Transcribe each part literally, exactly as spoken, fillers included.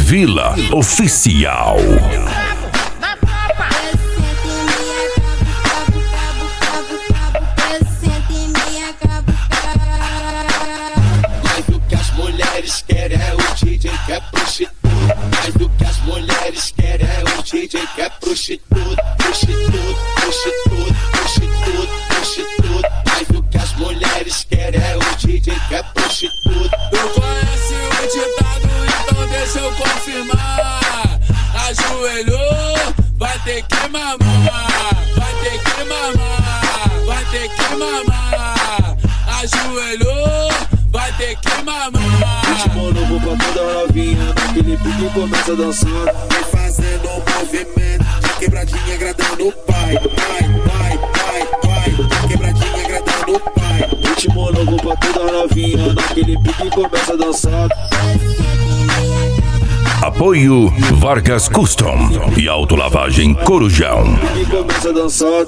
Vila Oficial. Mais do que as mulheres querem é o D J que é prostituto. Mais do que as mulheres querem é o D J que é prostituto. Prostituto, prostituto, prostituto, prostituto. Mais do que as mulheres querem é o D J que é prostituto. Tu conhece o ditado, então deixa eu confirmar. Ajoelhou, vai ter que mamar. Vai ter que mamar, vai ter que mamar. Ajoelhou, vai ter que mamar. Ritmo novo pra toda novinha, naquele pique começa a dançar. Vem fazendo um movimento, quebradinha agradando o pai. Vai, vai, vai, vai, quebradinha agradando o pai. Ritmo novo pra toda novinha, naquele pique começa a dançar. Apoio Vargas Custom e Autolavagem Corujão. Pique começa a dançar.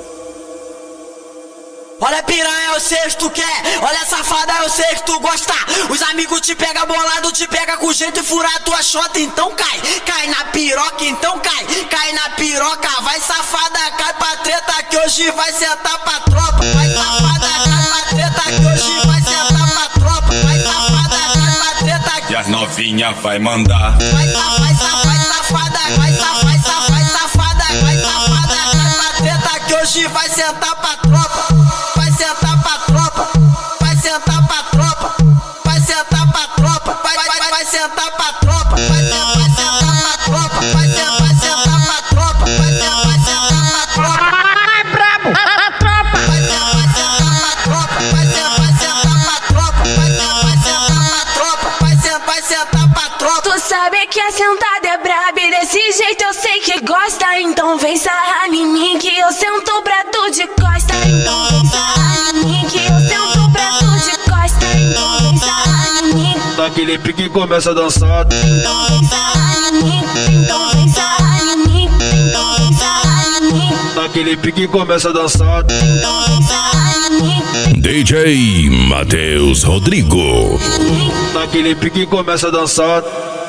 Olha piranha, eu sei que tu quer. Olha safada, eu sei que tu gosta. Os amigos te pega bolado, te pega com jeito e fura a tua chota. Então cai, cai na piroca, então cai. Cai na piroca, vai safada, cai pra treta que hoje vai sentar pra tropa. Vai safada, cai pra treta que hoje vai sentar pra tropa. Vai safada, cai pra treta que... E as novinha vai mandar. Vai safada, vai safada, vai safada, vai safada, vai safada, vai safada, cai pra treta que hoje vai sentar pra tropa. Vai sentar pra tropa, vai sentar pra tropa, vai sentar pra tropa, vai, vai, vai, vai sentar pra tropa, vai sentar, vai sentar pra tropa, vai sentar, vai sentar pra tropa, vai sentar, vai sentar pra tropa. Ai, brabo, a tropa. Vai sentar, vai sentar pra tropa, vai sentar, vai sentar pra tropa, vai sentar, vai sentar pra tropa, vai sentar, vai sentar pra tropa. Tu sabe que a sentada é braba e desse jeito eu sei que gosta. Então vem sarrar em mim que eu sento pra tu de costa. Então vem sarrar em mim que eu sento pra tu de costa. Então vem sarrar em mim. Naquele pique começa a dançar. Então vem sarrar em mim. Então vem sarrar em mim. Então vem sarrar em mim. Naquele pique começa a dançar. Então vem sarrar em mim. D J Matheus Rodrigo. Naquele pique começa a dançar.